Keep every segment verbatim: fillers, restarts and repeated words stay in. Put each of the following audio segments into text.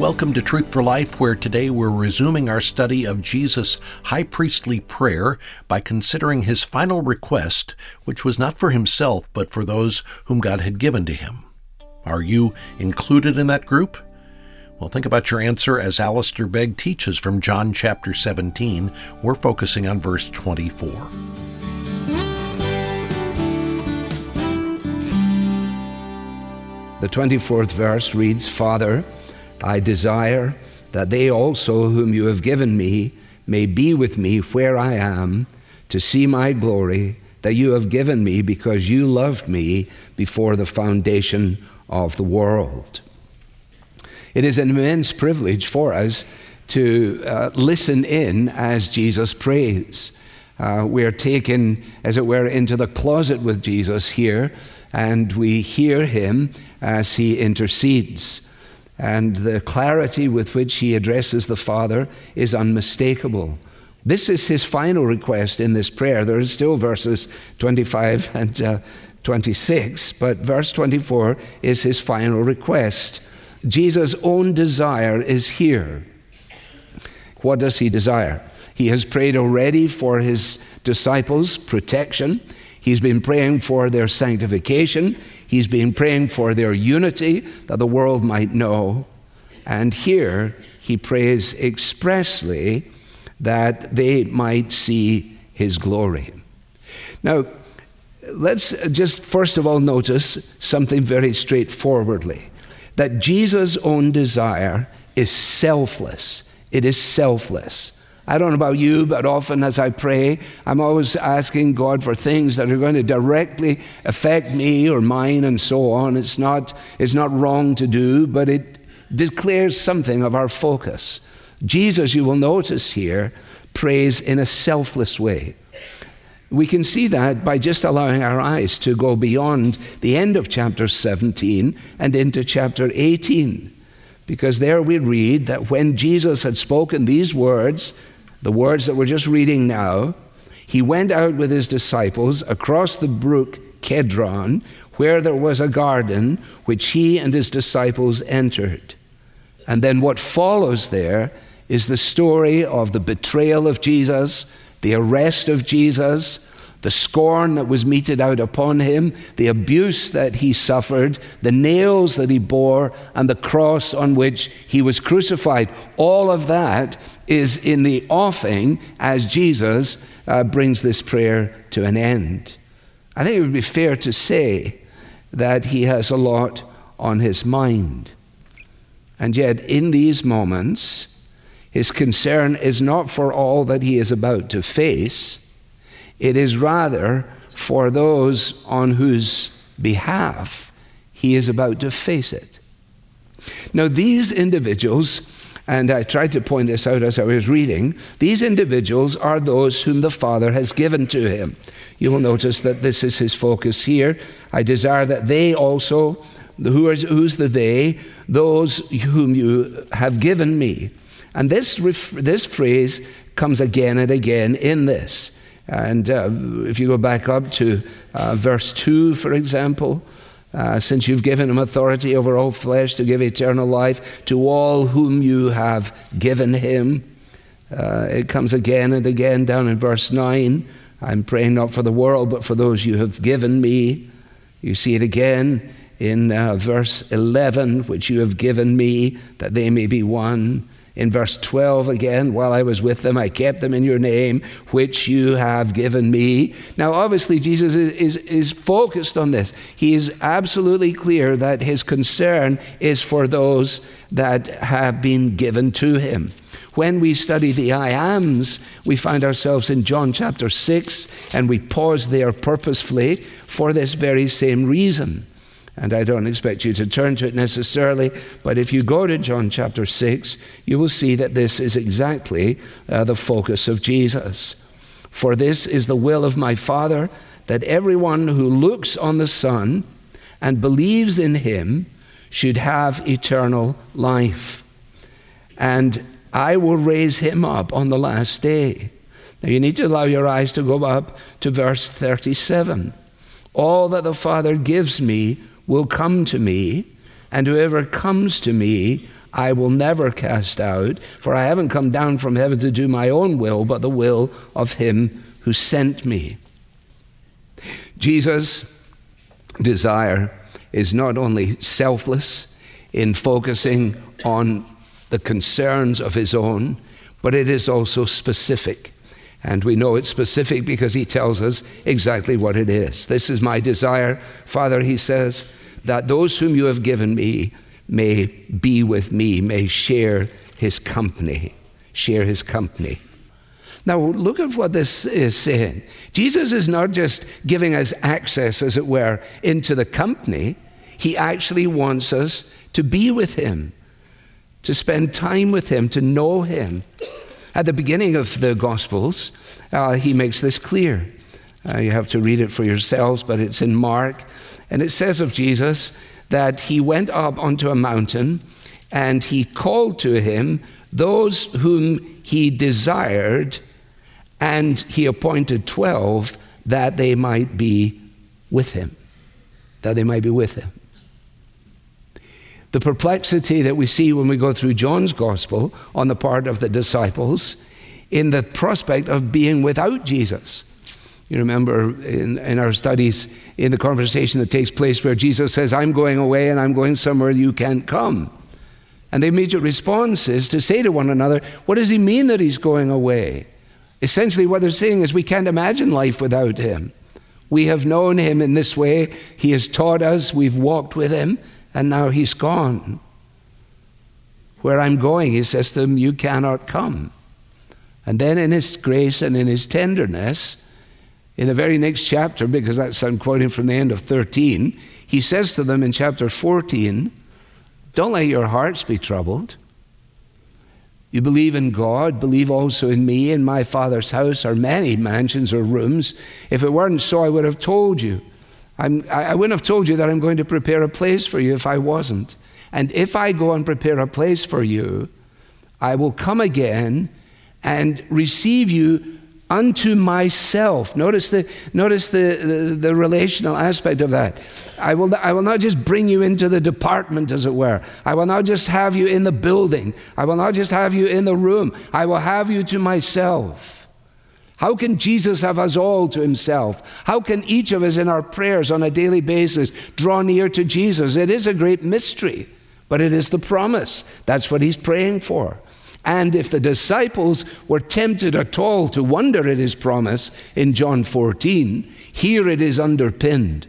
Welcome to Truth for Life, where today we're resuming our study of Jesus' high priestly prayer by considering his final request, which was not for himself, but for those whom God had given to him. Are you included in that group? Well, think about your answer as Alistair Begg teaches from John chapter seventeen. We're focusing on verse twenty-four. The twenty-fourth verse reads, "Father, I desire that they also whom you have given me may be with me where I am, to see my glory that you have given me because you loved me before the foundation of the world." It is an immense privilege for us to uh, listen in as Jesus prays. Uh, we are taken, as it were, into the closet with Jesus here, and we hear him as he intercedes. And the clarity with which he addresses the Father is unmistakable. This is his final request in this prayer. There are still verses twenty-five and uh, twenty-six, but verse twenty-four is his final request. Jesus' own desire is here. What does he desire? He has prayed already for his disciples' protection. He's been praying for their sanctification. He's been praying for their unity, that the world might know. And here he prays expressly that they might see his glory. Now, let's just first of all notice something very straightforwardly, that Jesus' own desire is selfless. It is selfless. I don't know about you, but often as I pray, I'm always asking God for things that are going to directly affect me or mine and so on. It's not, it's not wrong to do, but it declares something of our focus. Jesus, you will notice here, prays in a selfless way. We can see that by just allowing our eyes to go beyond the end of chapter seventeen and into chapter eighteen. Because there we read that when Jesus had spoken these words, the words that we're just reading now, he went out with his disciples across the brook Kedron, where there was a garden, which he and his disciples entered. And then what follows there is the story of the betrayal of Jesus, the arrest of Jesus, the scorn that was meted out upon him, the abuse that he suffered, the nails that he bore, and the cross on which he was crucified. All of that is in the offing as Jesus uh, brings this prayer to an end. I think it would be fair to say that he has a lot on his mind. And yet, in these moments, his concern is not for all that he is about to face. It is rather for those on whose behalf he is about to face it. Now, these individuals, and I tried to point this out as I was reading, these individuals are those whom the Father has given to him. You will notice that this is his focus here. I desire that they also, who is, who's the they? Those whom you have given me. And this, this phrase comes again and again in this. And uh, if you go back up to uh, verse two, for example, uh, since you've given him authority over all flesh to give eternal life to all whom you have given him. Uh, it comes again and again down in verse nine. I'm praying not for the world, but for those you have given me. You see it again in uh, verse eleven, which you have given me, that they may be one. In verse twelve again, while I was with them, I kept them in your name, which you have given me. Now, obviously, Jesus is, is, is focused on this. He is absolutely clear that his concern is for those that have been given to him. When we study the I ams, we find ourselves in John chapter six, and we pause there purposefully for this very same reason. And I don't expect you to turn to it necessarily, but if you go to John chapter six, you will see that this is exactly uh, the focus of Jesus. For this is the will of my Father, that everyone who looks on the Son and believes in him should have eternal life. And I will raise him up on the last day. Now you need to allow your eyes to go up to verse thirty-seven. All that the Father gives me will come to me, and whoever comes to me, I will never cast out, for I haven't come down from heaven to do my own will, but the will of him who sent me. Jesus' desire is not only selfless in focusing on the concerns of his own, but it is also specific. And we know it's specific because he tells us exactly what it is. This is my desire, Father, he says, that those whom you have given me may be with me, may share his company, share his company. Now, look at what this is saying. Jesus is not just giving us access, as it were, into the company. He actually wants us to be with him, to spend time with him, to know him. At the beginning of the Gospels, uh, he makes this clear. Uh, you have to read it for yourselves, but it's in Mark. And it says of Jesus that he went up onto a mountain and he called to him those whom he desired, and he appointed twelve that they might be with him, that they might be with him. The perplexity that we see when we go through John's gospel on the part of the disciples in the prospect of being without Jesus. You remember in, in our studies, in the conversation that takes place where Jesus says, I'm going away and I'm going somewhere you can't come. And the immediate response is to say to one another, what does he mean that he's going away? Essentially what they're saying is we can't imagine life without him. We have known him in this way. He has taught us. We've walked with him. And now he's gone. Where I'm going, he says to them, you cannot come. And then in his grace and in his tenderness, in the very next chapter, because that's I'm quoting from the end of thirteen, he says to them in chapter fourteen, don't let your hearts be troubled. You believe in God, believe also in me. In my Father's house are many mansions or rooms. If it weren't so, I would have told you. I'm, I wouldn't have told you that I'm going to prepare a place for you if I wasn't. And if I go and prepare a place for you, I will come again and receive you unto myself. Notice the notice the, the, the relational aspect of that. I will, I will not just bring you into the department, as it were. I will not just have you in the building. I will not just have you in the room. I will have you to myself. How can Jesus have us all to himself? How can each of us in our prayers on a daily basis draw near to Jesus? It is a great mystery, but it is the promise. That's what he's praying for. And if the disciples were tempted at all to wonder at his promise in John fourteen, here it is underpinned.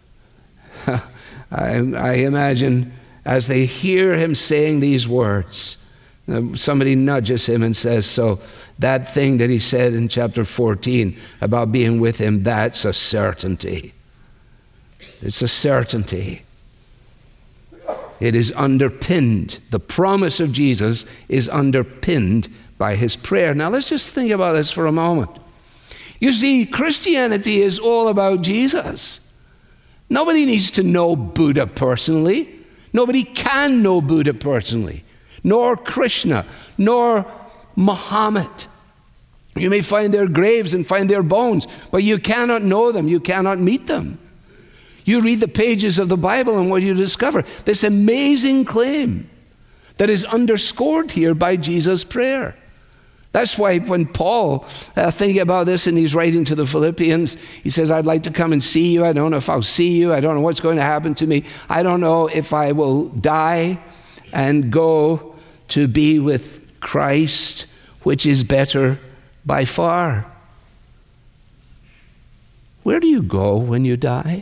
I, I imagine as they hear him saying these words, somebody nudges him and says, so that thing that he said in chapter fourteen about being with him, that's a certainty. It's a certainty. It is underpinned. The promise of Jesus is underpinned by his prayer. Now let's just think about this for a moment. You see, Christianity is all about Jesus. Nobody needs to know Buddha personally. Nobody can know Buddha personally, nor Krishna, nor Muhammad. You may find their graves and find their bones, but you cannot know them. You cannot meet them. You read the pages of the Bible and what you discover, this amazing claim that is underscored here by Jesus' prayer. That's why when Paul, uh, thinking about this and he's writing to the Philippians, he says, I'd like to come and see you. I don't know if I'll see you. I don't know what's going to happen to me. I don't know if I will die and go to be with Christ, which is better by far. Where do you go when you die?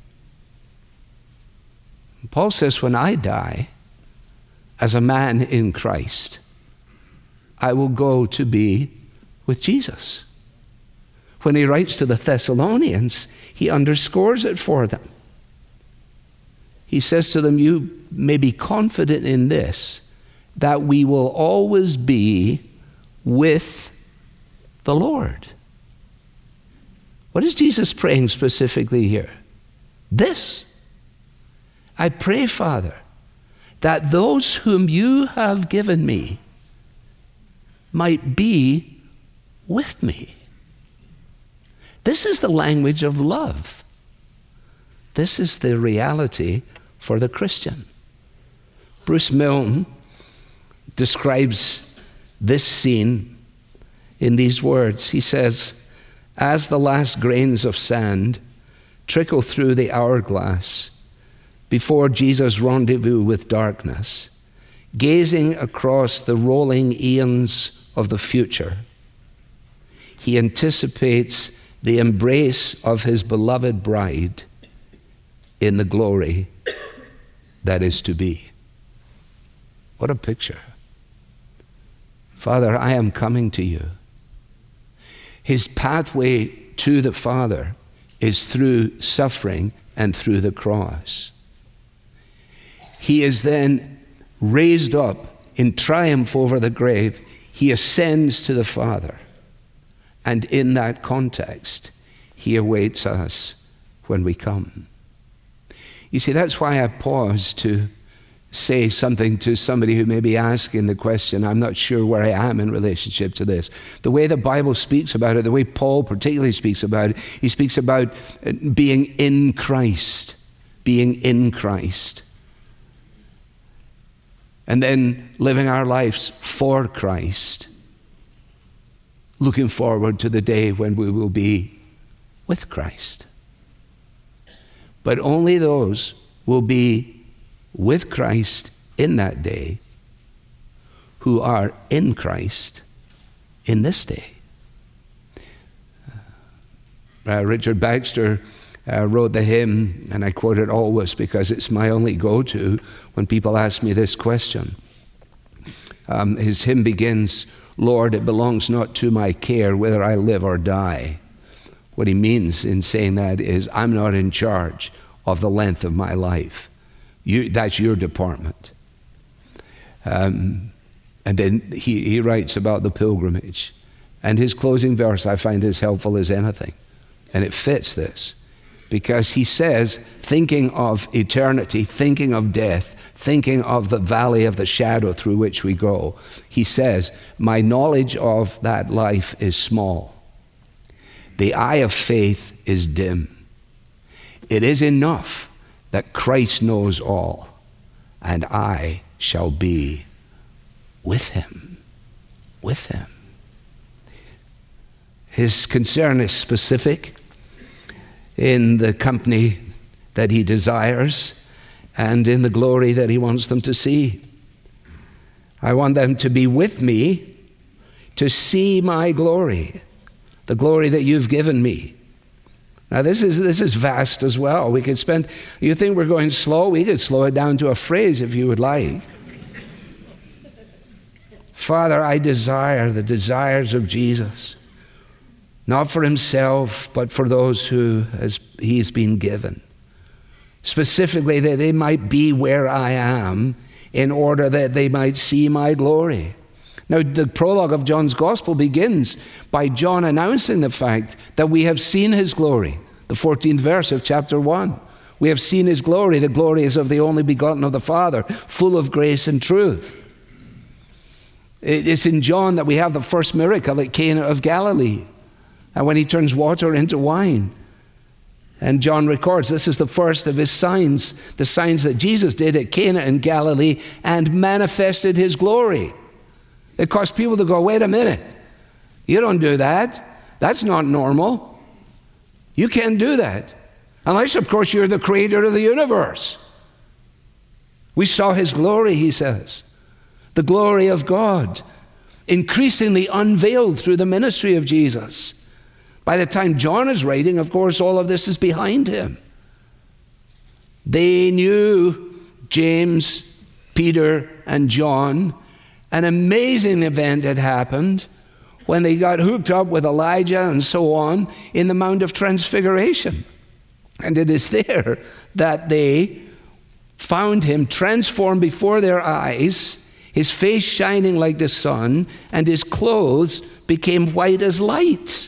Paul says, when I die, as a man in Christ, I will go to be with Jesus. When he writes to the Thessalonians, he underscores it for them. He says to them, you may be confident in this, that we will always be with the Lord. What is Jesus praying specifically here? This. I pray, Father, that those whom you have given me might be with me. This is the language of love. This is the reality for the Christian. Bruce Milne describes this scene in these words. He says, as the last grains of sand trickle through the hourglass before Jesus' rendezvous with darkness, gazing across the rolling eons of the future, he anticipates the embrace of his beloved bride in the glory that is to be. What a picture. Father, I am coming to you. His pathway to the Father is through suffering and through the cross. He is then raised up in triumph over the grave. He ascends to the Father. And in that context, he awaits us when we come. You see, that's why I pause to say something to somebody who may be asking the question, I'm not sure where I am in relationship to this. The way the Bible speaks about it, the way Paul particularly speaks about it, he speaks about being in Christ, being in Christ. And then living our lives for Christ, looking forward to the day when we will be with Christ. But only those will be with Christ in that day who are in Christ in this day. Uh, Richard Baxter uh, wrote the hymn, and I quote it always because it's my only go-to when people ask me this question. Um, his hymn begins, Lord, it belongs not to my care whether I live or die. What he means in saying that is, I'm not in charge of the length of my life. You, that's your department. Um, and then he, he writes about the pilgrimage. And his closing verse I find as helpful as anything. And it fits this. Because he says, thinking of eternity, thinking of death, thinking of the valley of the shadow through which we go, he says, my knowledge of that life is small. The eye of faith is dim. It is enough that Christ knows all, and I shall be with him, with him. His concern is specific in the company that he desires and in the glory that he wants them to see. I want them to be with me to see my glory, the glory that you've given me. Now this is this is vast as well. We could spend, you think we're going slow? We could slow it down to a phrase if you would like. Father, I desire the desires of Jesus, not for himself, but for those who has, he's been given. Specifically, that they might be where I am in order that they might see my glory. Now, the prologue of John's Gospel begins by John announcing the fact that we have seen his glory. The fourteenth verse of chapter one. We have seen his glory. The glory is of the only begotten of the Father, full of grace and truth. It's in John that we have the first miracle at Cana of Galilee, and when he turns water into wine. And John records this is the first of his signs, the signs that Jesus did at Cana in Galilee and manifested his glory. It caused people to go, wait a minute, you don't do that. That's not normal. You can't do that. Unless, of course, you're the creator of the universe. We saw his glory, he says. The glory of God, increasingly unveiled through the ministry of Jesus. By the time John is writing, of course, all of this is behind him. They knew, James, Peter, and John, an amazing event had happened when they got hooked up with Elijah and so on in the Mount of Transfiguration. And it is there that they found him transformed before their eyes, his face shining like the sun, and his clothes became white as light.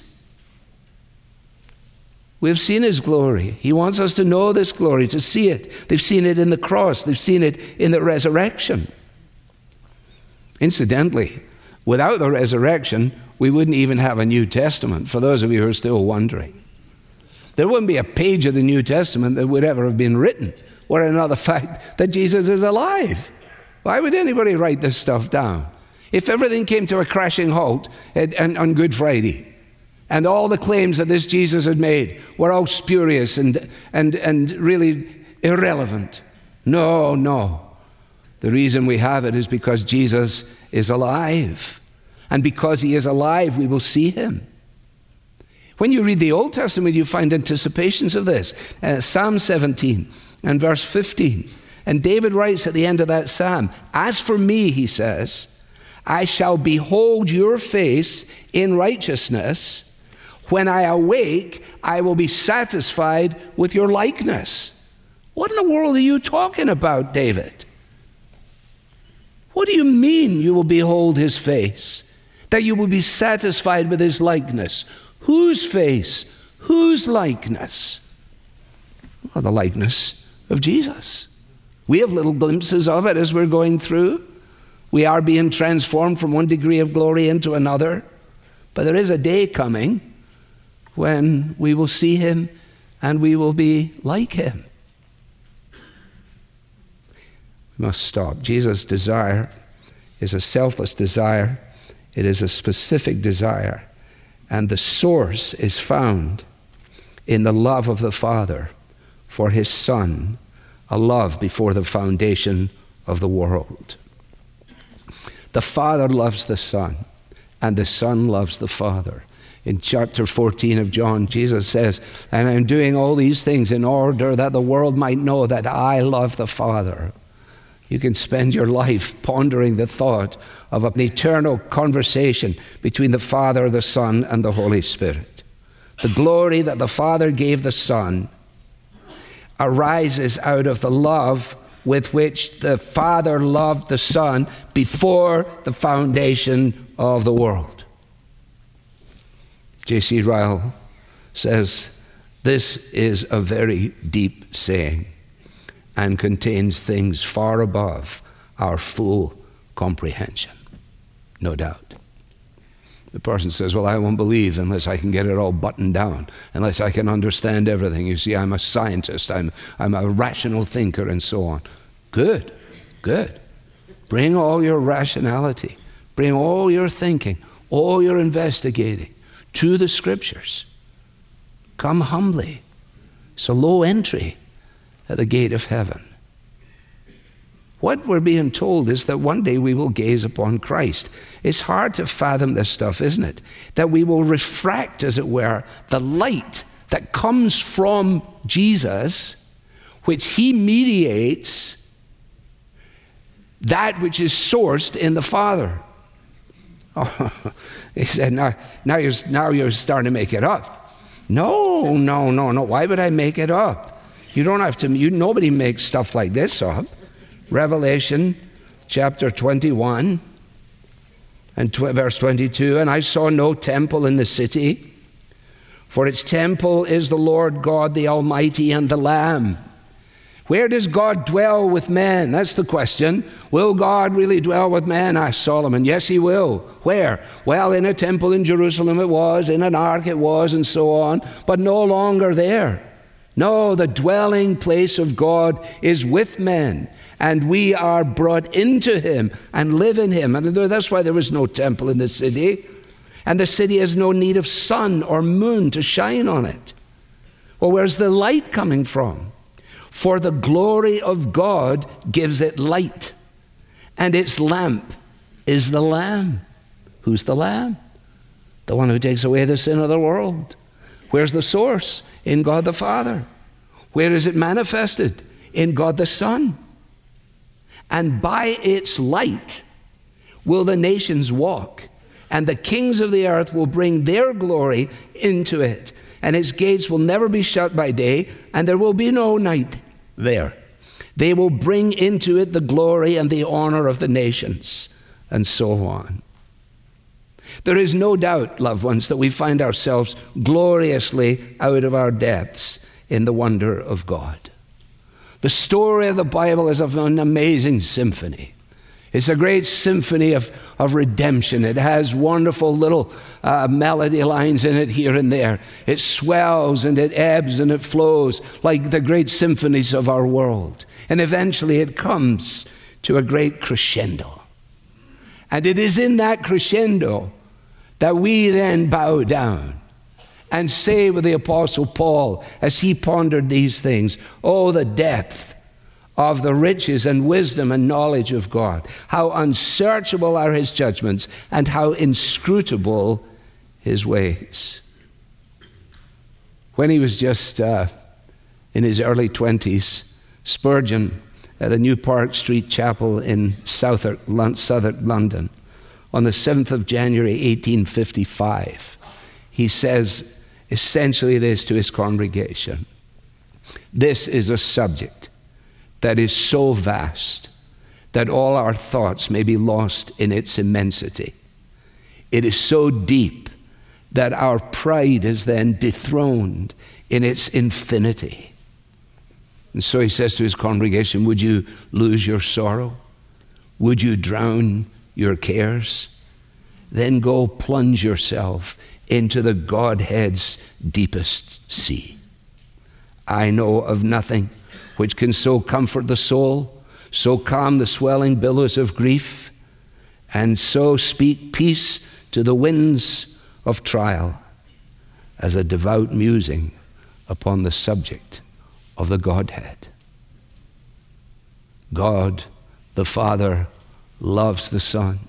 We've seen his glory. He wants us to know this glory, to see it. They've seen it in the cross. They've seen it in the resurrection. Incidentally, without the resurrection, we wouldn't even have a New Testament, for those of you who are still wondering. There wouldn't be a page of the New Testament that would ever have been written were it not the fact that Jesus is alive. Why would anybody write this stuff down? If everything came to a crashing halt at, and, on Good Friday, and all the claims that this Jesus had made were all spurious and, and, and really irrelevant. No, no. The reason we have it is because Jesus is alive. And because he is alive, we will see him. When you read the Old Testament, you find anticipations of this. Uh, Psalm seventeen and verse fifteen. And David writes at the end of that psalm, "As for me," he says, "I shall behold your face in righteousness. When I awake, I will be satisfied with your likeness." What in the world are you talking about, David? What do you mean you will behold his face? That you will be satisfied with his likeness? Whose face? Whose likeness? Well, the likeness of Jesus. We have little glimpses of it as we're going through. We are being transformed from one degree of glory into another. But there is a day coming when we will see him and we will be like him. We must stop. Jesus' desire is a selfless desire. It is a specific desire. And the source is found in the love of the Father for his Son, a love before the foundation of the world. The Father loves the Son, and the Son loves the Father. In chapter fourteen of John, Jesus says, "And I'm doing all these things in order that the world might know that I love the Father." You can spend your life pondering the thought of an eternal conversation between the Father, the Son, and the Holy Spirit. The glory that the Father gave the Son arises out of the love with which the Father loved the Son before the foundation of the world. J C Ryle says, "This is a very deep saying and contains things far above our full comprehension." No doubt. The person says, "Well, I won't believe unless I can get it all buttoned down, unless I can understand everything. You see, I'm a scientist, I'm, I'm a rational thinker," and so on. Good, good. Bring all your rationality, bring all your thinking, all your investigating to the Scriptures. Come humbly. It's a low entry at the gate of heaven. What we're being told is that one day we will gaze upon Christ. It's hard to fathom this stuff, isn't it? That we will refract, as it were, the light that comes from Jesus, which he mediates, that which is sourced in the Father. Oh, he said, now, now, you're, now you're starting to make it up. No, no, no, no. Why would I make it up? You don't have to, you, nobody makes stuff like this up. Revelation chapter twenty-one and tw- verse twenty-two, "And I saw no temple in the city, for its temple is the Lord God, the Almighty, and the Lamb." Where does God dwell with men? That's the question. Will God really dwell with men? Asked Solomon. Yes, he will. Where? Well, in a temple in Jerusalem it was, in an ark it was, and so on, but no longer there. No, the dwelling place of God is with men, and we are brought into him and live in him. And that's why there was no temple in the city, and the city has no need of sun or moon to shine on it. Well, where's the light coming from? For the glory of God gives it light, and its lamp is the Lamb. Who's the Lamb? The one who takes away the sin of the world. Where's the source? In God the Father. Where is it manifested? In God the Son. And by its light will the nations walk, and the kings of the earth will bring their glory into it. And its gates will never be shut by day, and there will be no night there. They will bring into it the glory and the honor of the nations, and so on. There is no doubt, loved ones, that we find ourselves gloriously out of our depths in the wonder of God. The story of the Bible is of an amazing symphony. It's a great symphony of, of redemption. It has wonderful little uh, melody lines in it here and there. It swells and it ebbs and it flows like the great symphonies of our world. And eventually it comes to a great crescendo. And it is in that crescendo that we then bow down and say with the Apostle Paul as he pondered these things, oh, the depth of the riches and wisdom and knowledge of God. How unsearchable are his judgments and how inscrutable his ways. When he was just uh, in his early twenties, Spurgeon at the New Park Street Chapel in Southwark, Southwark, London, on the seventh of January, eighteen fifty-five, he says essentially this to his congregation: this is a subject that is so vast that all our thoughts may be lost in its immensity. It is so deep that our pride is then dethroned in its infinity. And so he says to his congregation, would you lose your sorrow? Would you drown your cares? Then go plunge yourself into the Godhead's deepest sea. I know of nothing which can so comfort the soul, so calm the swelling billows of grief, and so speak peace to the winds of trial as a devout musing upon the subject of the Godhead. God, the Father, loves the Son,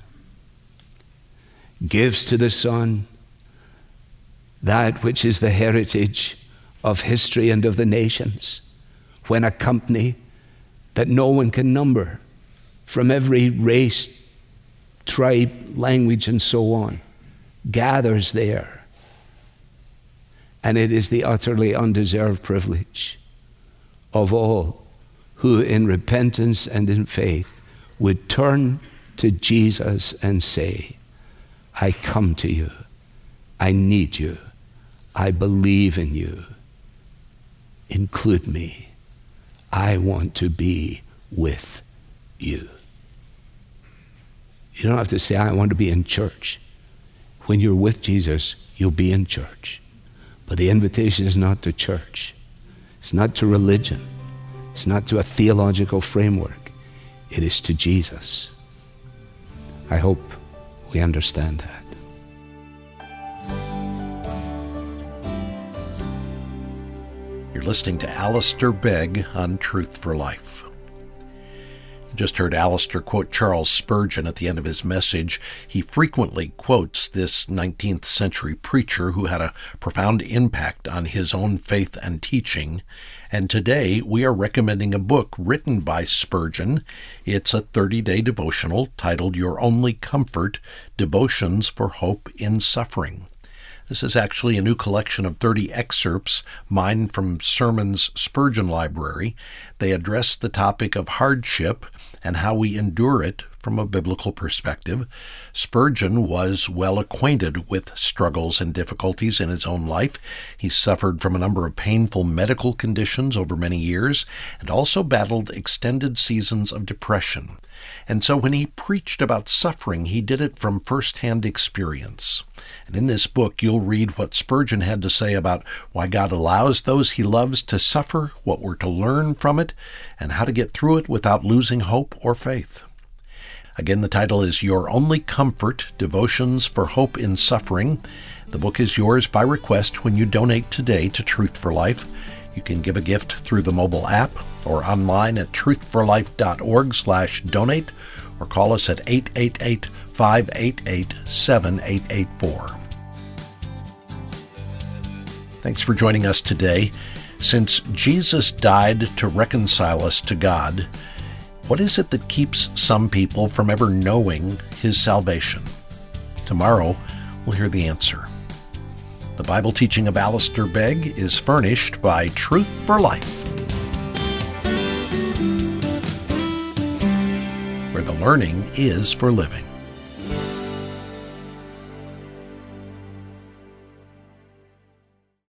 gives to the Son that which is the heritage of history and of the nations, when a company that no one can number, from every race, tribe, language, and so on, gathers there. And it is the utterly undeserved privilege of all who in repentance and in faith would turn to Jesus and say, I come to you, I need you, I believe in you, include me. I want to be with you. You don't have to say, I want to be in church. When you're with Jesus, you'll be in church. But the invitation is not to church. It's not to religion. It's not to a theological framework. It is to Jesus. I hope we understand that. You're listening to Alistair Begg on Truth for Life. Just heard Alistair quote Charles Spurgeon at the end of his message. He frequently quotes this nineteenth century preacher who had a profound impact on his own faith and teaching. And today we are recommending a book written by Spurgeon. It's a thirty-day devotional titled Your Only Comfort, Devotions for Hope in Suffering. This is actually a new collection of thirty excerpts, mine from Sermons Spurgeon Library. They address the topic of hardship and how we endure it from a biblical perspective. Spurgeon was well acquainted with struggles and difficulties in his own life. He suffered from a number of painful medical conditions over many years and also battled extended seasons of depression. And so when he preached about suffering, he did it from first-hand experience. And in this book, you'll read what Spurgeon had to say about why God allows those he loves to suffer, what we're to learn from it, and how to get through it without losing hope or faith. Again, the title is Your Only Comfort, Devotions for Hope in Suffering. The book is yours by request when you donate today to Truth for Life. You can give a gift through the mobile app or online at truthforlife.org slash donate or call us at eight eight eight, five eight eight, seven eight eight four. Thanks for joining us today. Since Jesus died to reconcile us to God, what is it that keeps some people from ever knowing his salvation? Tomorrow, we'll hear the answer. The Bible teaching of Alistair Begg is furnished by Truth for Life, where the learning is for living.